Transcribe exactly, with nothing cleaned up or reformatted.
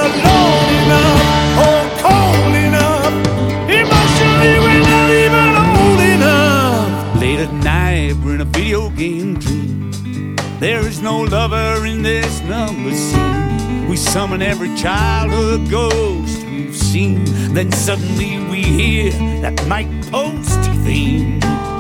alone enough or cold enough. Emotionally, we're not even old enough. Late at night, we're in a video game dream. There is no lover in this number scene. We summon every childhood ghost we've seen. Then suddenly we hear that Mike Posty theme.